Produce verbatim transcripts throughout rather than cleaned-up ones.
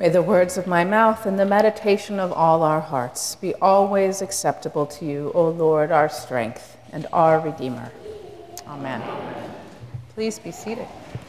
May the words of my mouth and the meditation of all our hearts be always acceptable to you, O Lord, our strength and our Redeemer. Amen. Please be seated.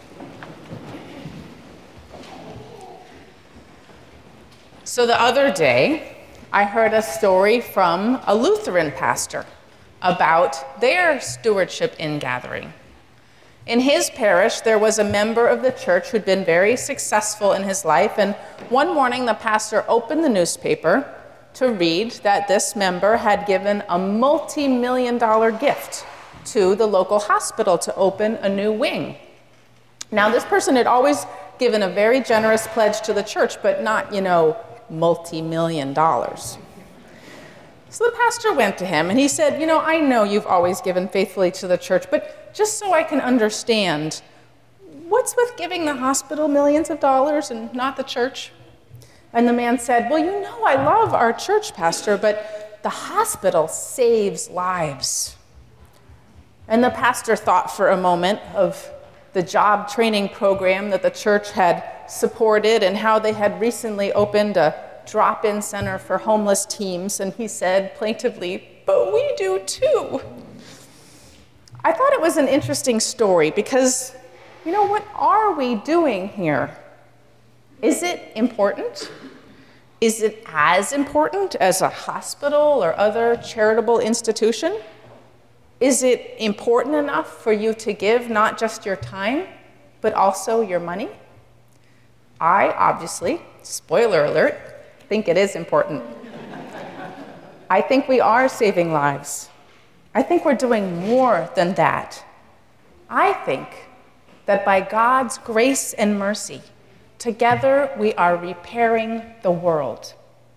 So the other day, I heard a story from a Lutheran pastor about their stewardship ingathering. In his parish, there was a member of the church who'd been very successful in his life, and one morning the pastor opened the newspaper to read that this member had given a multi-million dollar gift to the local hospital to open a new wing. Now, this person had always given a very generous pledge to the church, but not, you know, multi-million dollars. So the pastor went to him and he said, you know, I know you've always given faithfully to the church, but just so I can understand, what's with giving the hospital millions of dollars and not the church? And the man said, well, you know, I love our church, Pastor, but the hospital saves lives. And the pastor thought for a moment of the job training program that the church had supported and how they had recently opened a drop-in center for homeless teens. And he said plaintively, but we do too. I thought it was an interesting story because, you know, what are we doing here? Is it important? Is it as important as a hospital or other charitable institution? Is it important enough for you to give not just your time, but also your money? I obviously, spoiler alert, think it is important. I think we are saving lives. I think we're doing more than that. I think that by God's grace and mercy, together we are repairing the world.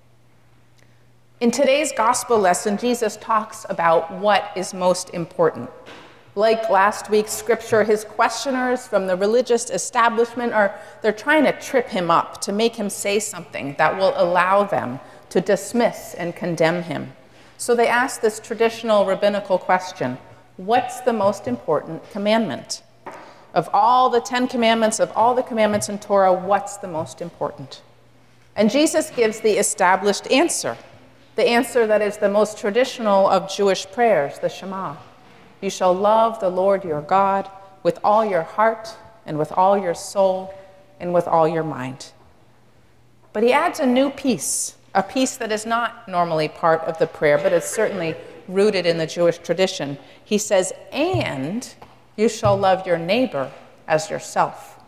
In today's gospel lesson, Jesus talks about what is most important. Like last week's scripture, his questioners from the religious establishment are, they're trying to trip him up, to make him say something that will allow them to dismiss and condemn him. So they ask this traditional rabbinical question, what's the most important commandment? Of all the Ten Commandments, of all the commandments in Torah, what's the most important? And Jesus gives the established answer, the answer that is the most traditional of Jewish prayers, the Shema. You shall love the Lord your God with all your heart and with all your soul and with all your mind. But he adds a new piece, a piece that is not normally part of the prayer, but is certainly rooted in the Jewish tradition. He says, and you shall love your neighbor as yourself.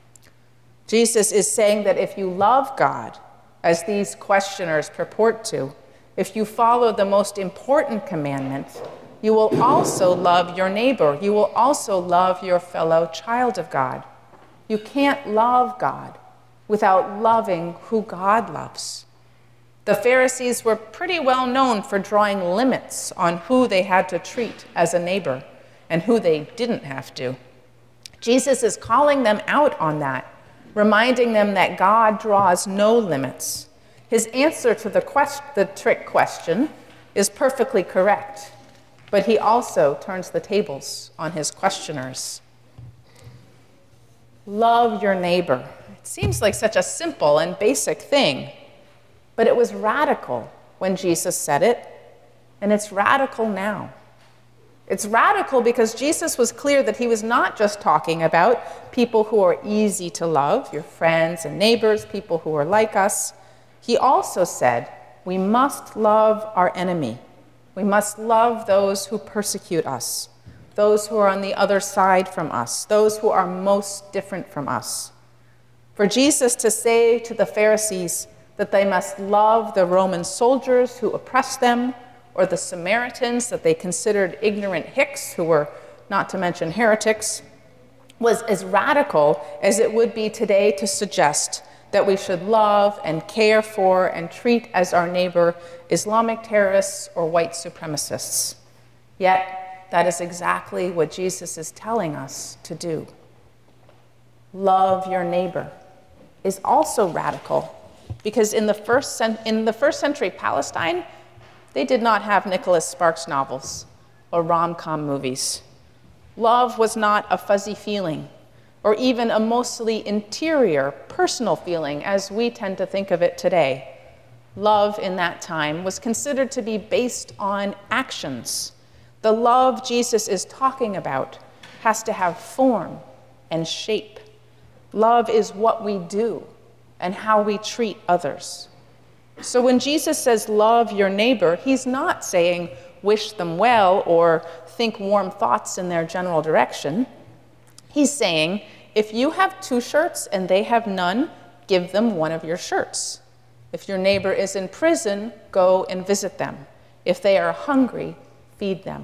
Jesus is saying that if you love God, as these questioners purport to, if you follow the most important commandment, you will also love your neighbor. You will also love your fellow child of God. You can't love God without loving who God loves. The Pharisees were pretty well known for drawing limits on who they had to treat as a neighbor and who they didn't have to. Jesus is calling them out on that, reminding them that God draws no limits. His answer to the, quest- the trick question is perfectly correct, but he also turns the tables on his questioners. Love your neighbor. It seems like such a simple and basic thing, but it was radical when Jesus said it, and it's radical now. It's radical because Jesus was clear that he was not just talking about people who are easy to love, your friends and neighbors, people who are like us. He also said, we must love our enemy. We must love those who persecute us, those who are on the other side from us, those who are most different from us. For Jesus to say to the Pharisees that they must love the Roman soldiers who oppressed them, or the Samaritans that they considered ignorant hicks, who were, not to mention heretics, was as radical as it would be today to suggest that we should love and care for and treat as our neighbor Islamic terrorists or white supremacists. Yet, that is exactly what Jesus is telling us to do. Love your neighbor is also radical, because in the first cent- in the first century Palestine, they did not have Nicholas Sparks novels or rom-com movies. Love was not a fuzzy feeling. or even a mostly interior, personal feeling as we tend to think of it today. Love in that time was considered to be based on actions. The love Jesus is talking about has to have form and shape. Love is what we do and how we treat others. So when Jesus says love your neighbor, he's not saying wish them well or think warm thoughts in their general direction. He's saying if you have two shirts and they have none, give them one of your shirts. If your neighbor is in prison, go and visit them. If they are hungry, feed them.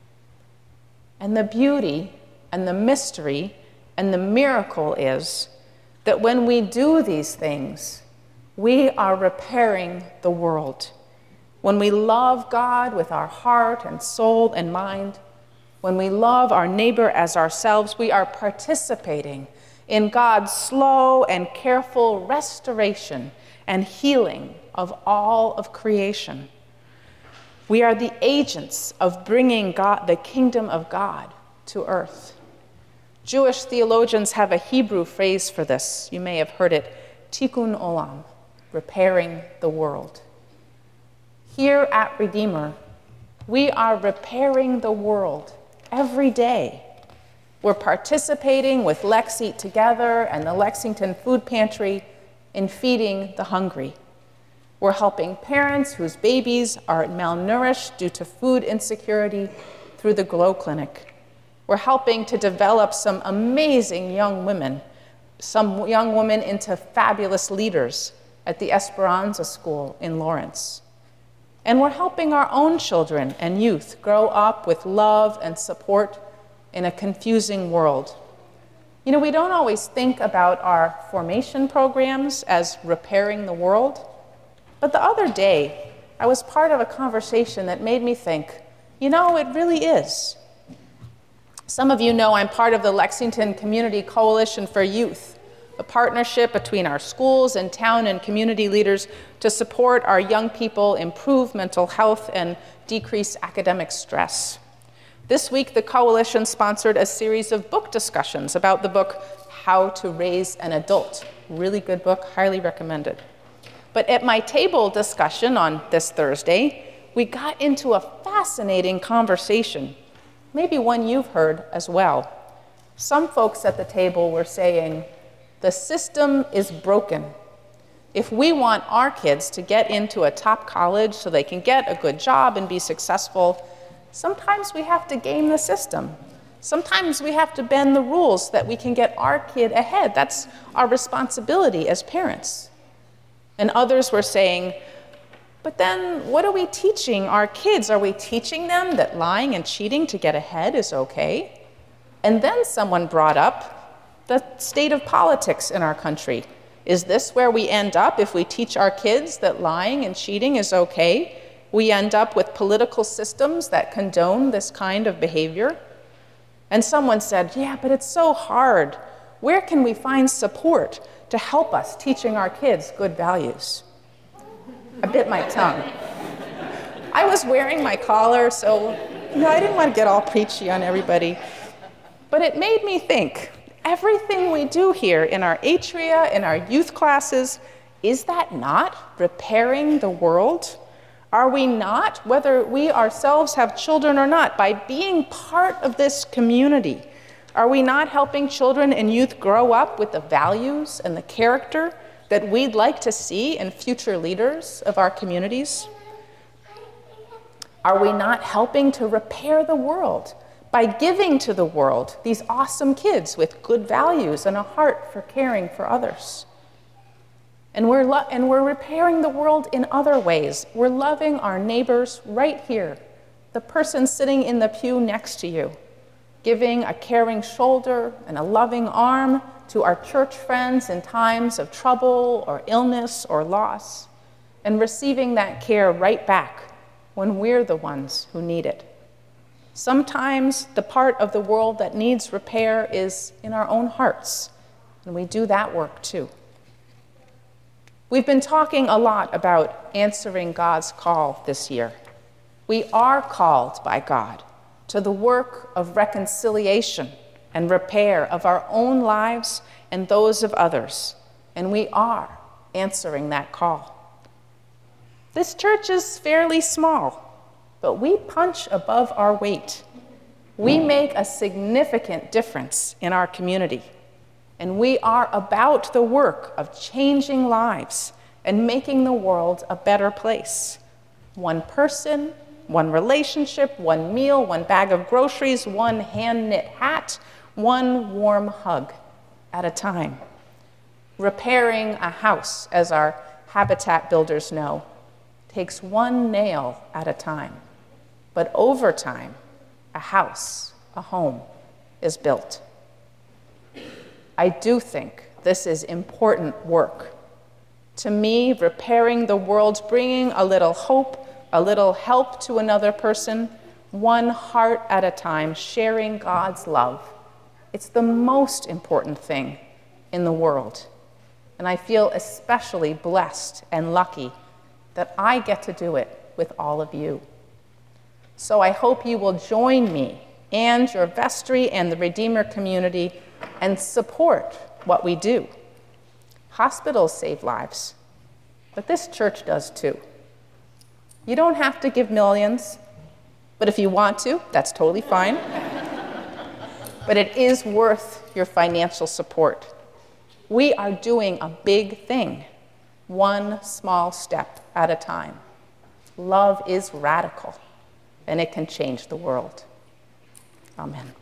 And the beauty and the mystery and the miracle is that when we do these things, we are repairing the world. When we love God with our heart and soul and mind, when we love our neighbor as ourselves, we are participating in God's slow and careful restoration and healing of all of creation. We are the agents of bringing God, the kingdom of God to earth. Jewish theologians have a Hebrew phrase for this. You may have heard it, tikkun olam, repairing the world. Here at Redeemer, we are repairing the world every day. We're participating with Lex Eat Together and the Lexington Food Pantry in feeding the hungry. We're helping parents whose babies are malnourished due to food insecurity through the Glow Clinic. We're helping to develop some amazing young women, some young women into fabulous leaders at the Esperanza School in Lawrence. And we're helping our own children and youth grow up with love and support in a confusing world. You know, we don't always think about our formation programs as repairing the world, but the other day, I was part of a conversation that made me think, you know, it really is. Some of you know I'm part of the Lexington Community Coalition for Youth, a partnership between our schools and town and community leaders to support our young people improve mental health and decrease academic stress. This week, the coalition sponsored a series of book discussions about the book, How to Raise an Adult. Really good book, highly recommended. But at my table discussion on this Thursday, we got into a fascinating conversation, maybe one you've heard as well. Some folks at the table were saying, the system is broken. If we want our kids to get into a top college so they can get a good job and be successful, sometimes we have to game the system. Sometimes we have to bend the rules so that we can get our kid ahead. That's our responsibility as parents. And others were saying, but then what are we teaching our kids? Are we teaching them that lying and cheating to get ahead is okay? And then someone brought up the state of politics in our country. Is this where we end up if we teach our kids that lying and cheating is okay? We end up with political systems that condone this kind of behavior? And someone said, yeah, but it's so hard. Where can we find support to help us teaching our kids good values? I bit my tongue. I was wearing my collar, so you know, I didn't want to get all preachy on everybody. But it made me think, everything we do here in our atria, in our youth classes, is that not repairing the world? Are we not, whether we ourselves have children or not, by being part of this community, are we not helping children and youth grow up with the values and the character that we'd like to see in future leaders of our communities? Are we not helping to repair the world by giving to the world these awesome kids with good values and a heart for caring for others? And we're, lo- and we're repairing the world in other ways. We're loving our neighbors right here, the person sitting in the pew next to you, giving a caring shoulder and a loving arm to our church friends in times of trouble or illness or loss, and receiving that care right back when we're the ones who need it. Sometimes the part of the world that needs repair is in our own hearts, and we do that work too. We've been talking a lot about answering God's call this year. We are called by God to the work of reconciliation and repair of our own lives and those of others, and we are answering that call. This church is fairly small, but we punch above our weight. We make a significant difference in our community, and we are about the work of changing lives and making the world a better place. One person, one relationship, one meal, one bag of groceries, one hand-knit hat, one warm hug at a time. Repairing a house, as our habitat builders know, takes one nail at a time. But over time, a house, a home, is built. I do think this is important work. To me, repairing the world, bringing a little hope, a little help to another person, one heart at a time, sharing God's love, it's the most important thing in the world. And I feel especially blessed and lucky that I get to do it with all of you. So I hope you will join me and your vestry and the Redeemer community and support what we do. Hospitals save lives, but this church does too. You don't have to give millions, but if you want to, that's totally fine. But it is worth your financial support. We are doing a big thing, one small step at a time. Love is radical, and it can change the world. Amen.